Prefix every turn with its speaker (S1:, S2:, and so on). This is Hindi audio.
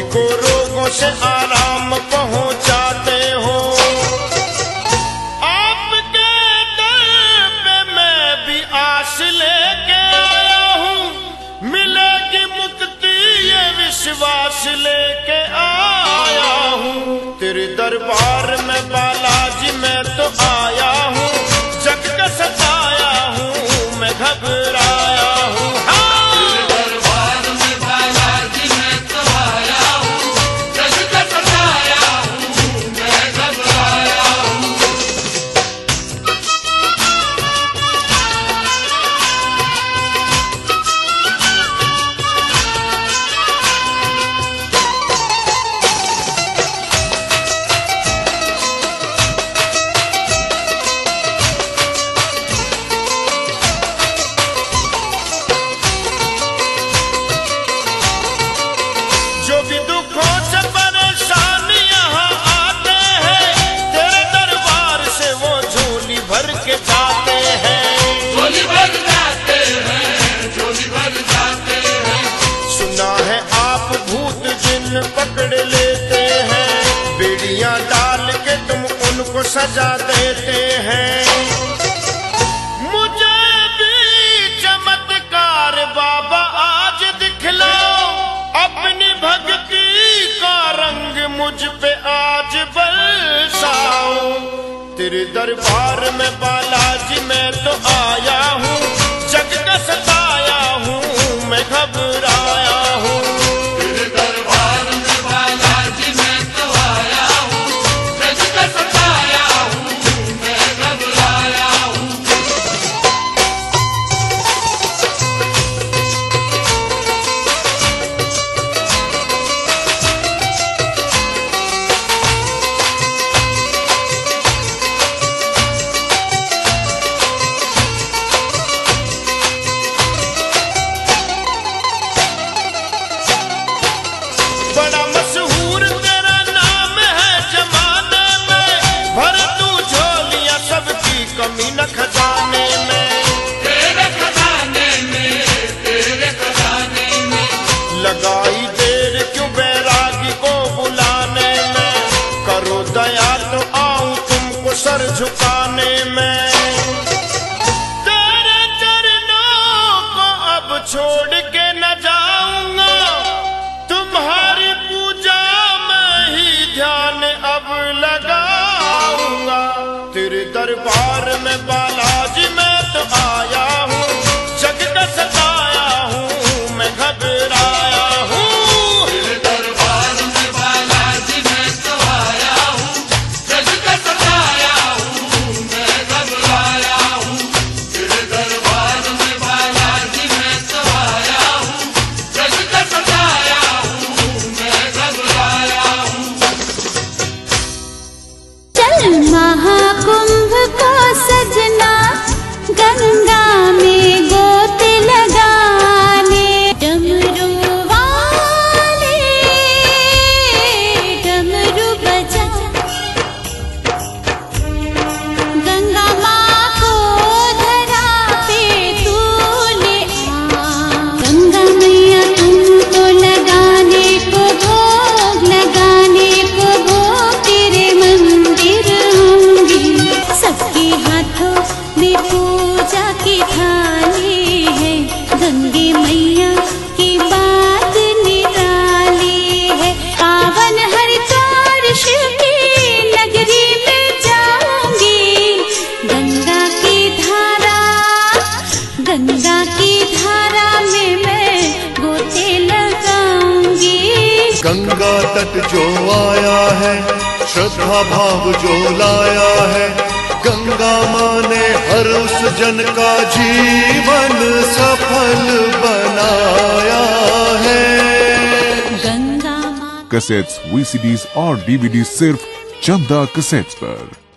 S1: रोगी को रोगों से आराम पहुंचाते हो। आपके दर पे मैं भी आस लेके आया हूँ, मिलेगी मुक्ति ये विश्वास लेके आया हूँ। तेरे दरबार में बालाजी मैं तो आया हूँ, जग का सताया हूँ मैं घबराया हूँ। जो भी दुखों से परेशान यहाँ आते हैं, तेरे दरबार से वो झोली भर के जाते हैं, झोली भर जाते हैं, झोली भर जाते हैं। सुना है आप भूत जिन पकड़ लेते हैं, बेड़ियां डाल के तुम उनको सजा देते हैं। मुझे भी चमत्कार बाबा आज दिखलाओ, अपनी भक्ति का रंग मुझ पे आज बरसाओ। तेरे दरबार में बालाजी मैं तो आया हूँ, जग का सताया हूँ मैं घबराया हूँ। तेरे दरबार में बालाजी मैं तो आया हूँ, जग का सताया हूँ मैं घबराया हूँ। बड़ा मशहूर तेरा नाम है जमाने में, भर तू झोलियां सबकी कमी न खजाने में, तेरे खजाने में, तेरे खजाने में। लगाई देर क्यों बैरागी को बुलाने में, करो दया तो आऊं तुमको सर झुकाने में। तेरे चरणों को अब छोड़ के न जाऊंगा, तुम्हारी पूजा में ही ध्यान अब लगाऊंगा। तेरे दरबार में बालाजी मैं तो आया हूँ, जग का सताया हूँ मैं घबराया हूँ। तेरे दरबार में बालाजी मैं तो आया हूँ, जग का सताया हूँ मैं घबराया हूँ। तेरे दरबार में बालाजी मैं तो आया हूँ, जग का सताया हूँ मैं घबराया हूँ।
S2: चल महाकुंभ को सजना, गंगा में गोते लगाने। डमरू वाले डमरू बजा, गंगा माँ को धरा पे तू ले आ। गंगा मैया तुमको लगाने को भोग, लगाने को भोग तेरे मंदिर आऊंगी। सबके हाथों में पूजा की थाली है, गंगे मैया की बात निराली है। पावन हरिद्वार शिव की नगरी में जाऊंगी, गंगा की धारा, गंगा की धारा में मैं गोते लगाऊंगी।
S3: गंगा तट जो आया है, श्रद्धा भाव जो लाया है, गंगा माँ ने हर उस जन का जीवन सफल बनाया है।
S2: गंगा माँ
S4: कैसेट्स, VCDs और DVDs सिर्फ चंदा कैसेट्स पर।